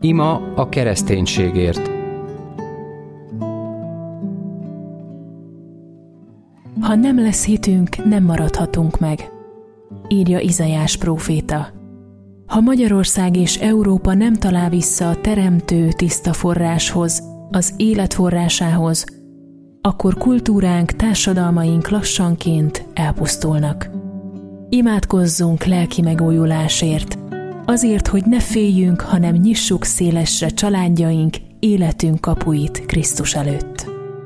Ima a kereszténységért. Ha nem lesz hitünk, nem maradhatunk meg, írja Izaiás próféta. Ha Magyarország és Európa nem talál vissza a teremtő tiszta forráshoz, az élet forrásához, akkor kultúránk, társadalmaink lassanként elpusztulnak. Imádkozzunk lelki megújulásért, azért, hogy ne féljünk, hanem nyissuk szélesre családjaink, életünk kapuit Krisztus előtt.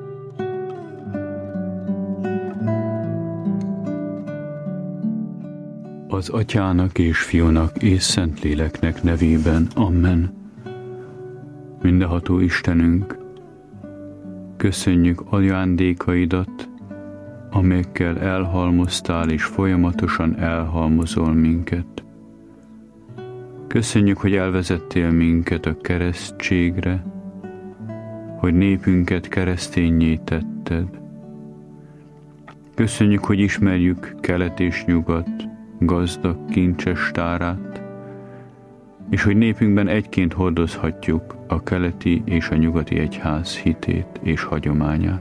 Az Atyának és Fiúnak és Szentléleknek nevében. Amen. Mindenható Istenünk, köszönjük ajándékaidat, amelyekkel elhalmoztál és folyamatosan elhalmozol minket. Köszönjük, hogy elvezettél minket a keresztségre, hogy népünket kereszténnyé tetted. Köszönjük, hogy ismerjük kelet és nyugat gazdag, kincses tárát, és hogy népünkben egyként hordozhatjuk a keleti és a nyugati egyház hitét és hagyományát.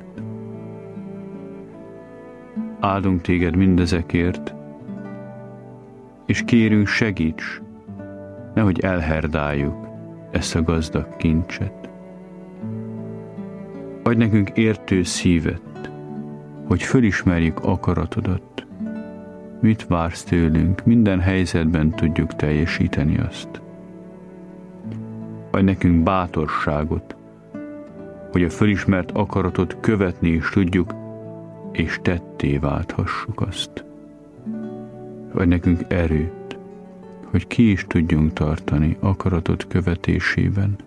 Áldunk téged mindezekért, és kérünk, segíts, nehogy elherdáljuk ezt a gazdag kincset. Adj nekünk értő szívet, hogy fölismerjük akaratodat, mit vársz tőlünk, minden helyzetben tudjuk teljesíteni azt. Adj nekünk bátorságot, hogy a fölismert akaratot követni is tudjuk, és tetté válthassuk azt. Adj nekünk erőt, hogy ki is tudjunk tartani akaratot követésében.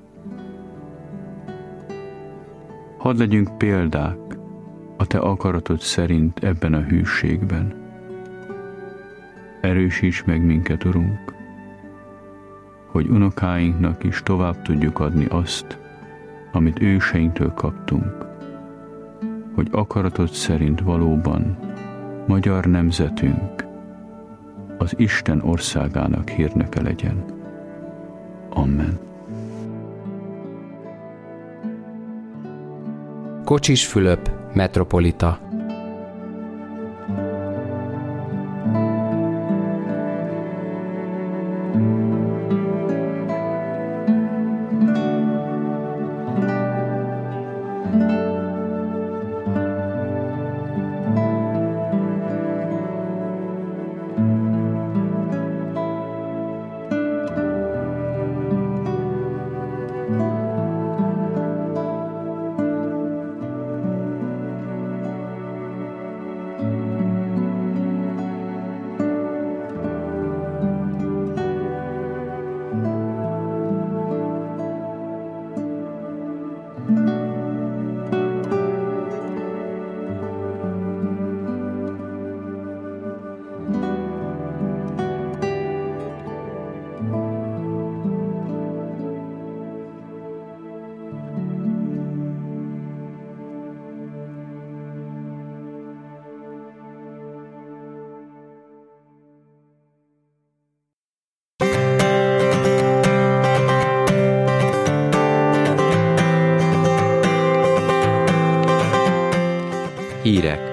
Hadd legyünk példák a te akaratod szerint ebben a hűségben. Erősíts meg minket, Urunk, hogy unokáinknak is tovább tudjuk adni azt, amit őseinktől kaptunk, hogy akaratod szerint valóban magyar nemzetünk az Isten országának hírnöke legyen. Amen. Kocsis Fülöp, metropolita. Hírek.